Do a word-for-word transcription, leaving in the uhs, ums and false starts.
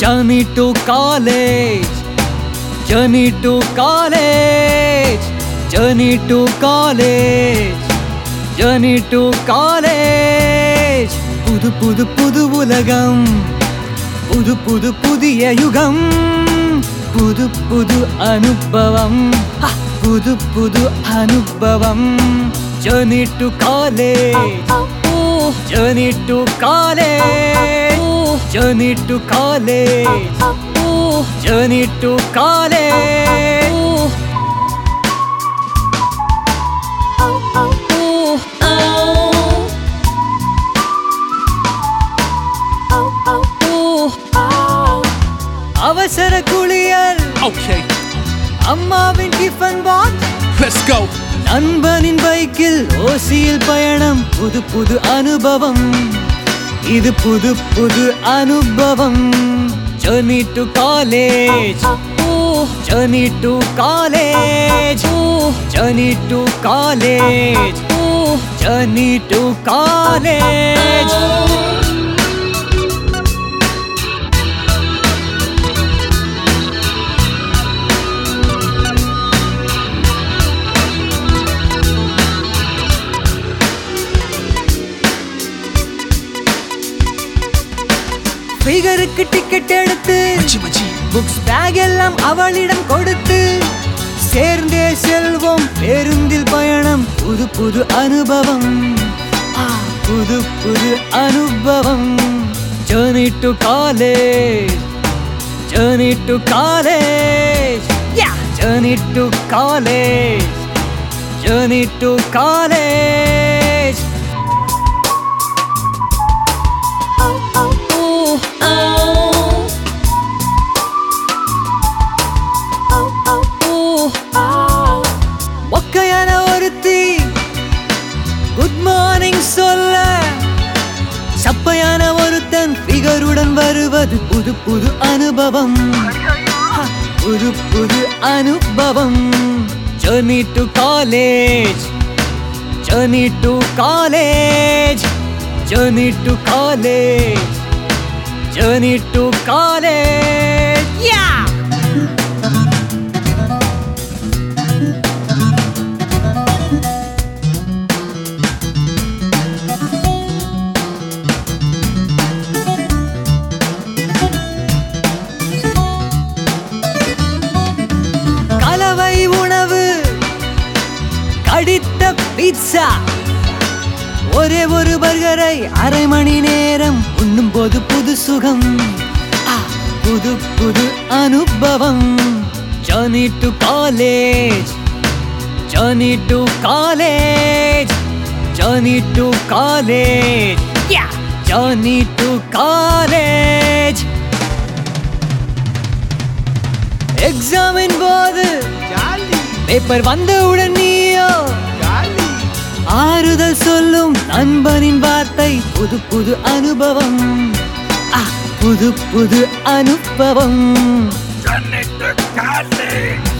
Journey to college, journey to college, journey to college, journey to college. புது புது புது உலகம், புது புது புதிய யுகம், புது புது அனுபவம், புது புது அனுபவம். Journey to college, journey to college, journey to college, journey to college. அவசர குளியல், Okay, அம்மாவின் டிஃபன் பாக்ஸ், let's go. நண்பனின் பைக்கில் ஓசியில் பயணம், புது புது அனுபவம், இது புது புது அனுபவம். Journey to college, journey to college, journey to college, journey to college. ஃபிகருக்கு டிக்கெட் எடுத்து மச்சி மச்சி புக்ஸ் பேக் எல்லாம் அவளிடம் கொடுத்து சேர்ந்தே செல்வோம் பேருந்தில் பயணம், புது புது அனுபவம், ஆ, புது புது அனுபவம். Journey to college, journey to college, yeah, journey to college, journey to college. ஒக்கையான ஒருத்தி குட் மார்னிங் சொல்ல, சப்பையான ஒருத்தன் ஃபிகருடன் வருவது, புது புது அனுபவம், புது புது அனுபவம். Journey to college, journey to college, journey to college, journey to college, yeah. கலவை உணவு, கடித்த பீட்சா, ஒரே ஒரு பர்கரை அரை மணி நேரம் உண்ணும் போது புது சுகம், ஆ, புது புது அனுபவம். Journey to college, journey to college, journey to college, yeah, journey to college. எக்ஸாமின் போது பேப்பர் வந்தவுடன் நீயோ ஆறுதல் சொல்லும் நண்பனின் வார்த்தை, புது புது அனுபவம், ஆ, புது புது அனுபவம். Journey to college.